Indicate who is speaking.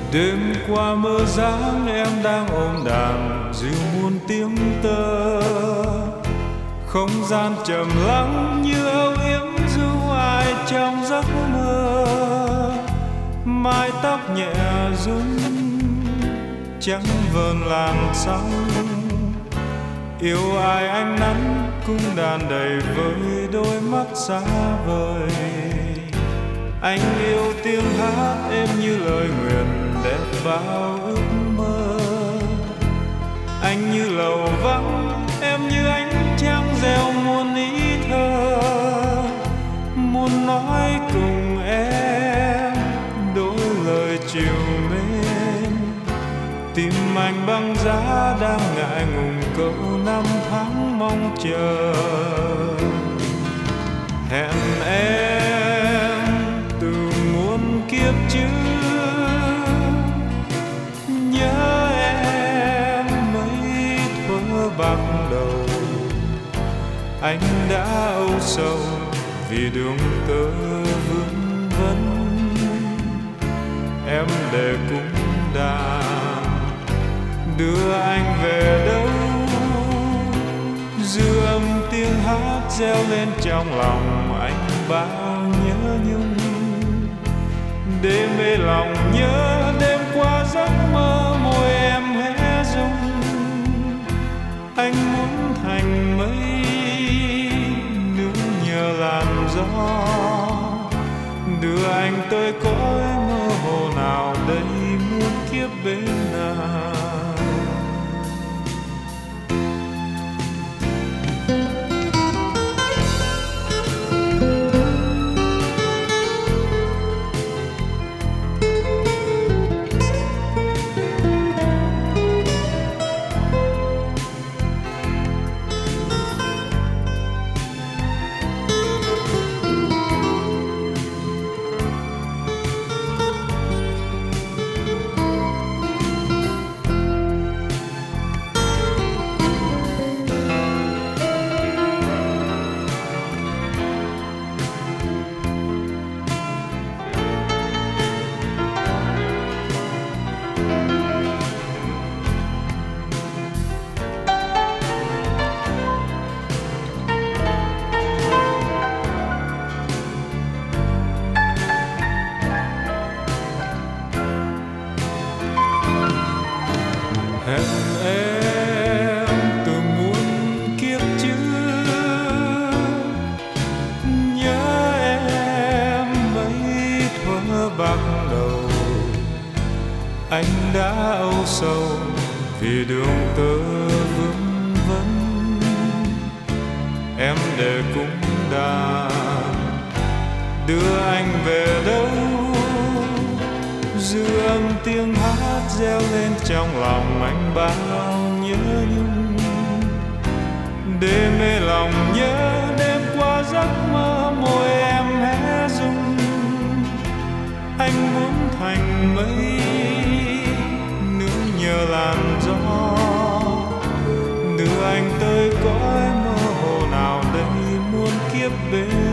Speaker 1: Đêm qua mơ dáng em đang ôm đàn dịu muôn tiếng tơ, không gian trầm lắng như âu yếm ru ai trong giấc mơ. Mái tóc nhẹ rung trắng vờn làn sóng, yêu ai ánh nắng cung đàn đầy với đôi mắt xa vời. Anh yêu tiếng hát em như lời nguyện đẹp bao ước mơ. Anh như lầu vắng, em như ánh trăng gieo muôn ý thơ, muốn nói cùng em đôi lời chiều mến. Tim anh băng giá đang ngại ngùng câu năm tháng mong chờ. Hẹn em từ muôn kiếp trước, nhớ em mấy thuở bạc đầu. Anh đã âu sầu vì đường tơ vương vấn, em để cung đàn đưa anh về đâu. Dư âm tiếng hát reo lên trong lòng anh bao nhớ nhung, để mê lòng nhớ đêm qua giấc mơ môi em hé rung. Anh muốn thành mây nương nhờ làn gió, đưa anh tới cõi mơ hồ nào đây muôn kiếp bên nào. Hẹn em từ muôn kiếp trước, nhớ em mấy thuở bạc đầu. Anh đã âu sầu vì đường tơ vương vấn, em để cung đàn đưa anh về đâu. Dư âm tiếng hát reo lên trong lòng anh bao nhớ nhung, để mê lòng nhớ đêm qua giấc mơ môi em hé rung. Anh muốn thành mây nương nhờ làn gió, đưa anh tới cõi mơ hồ nào đây muôn kiếp bên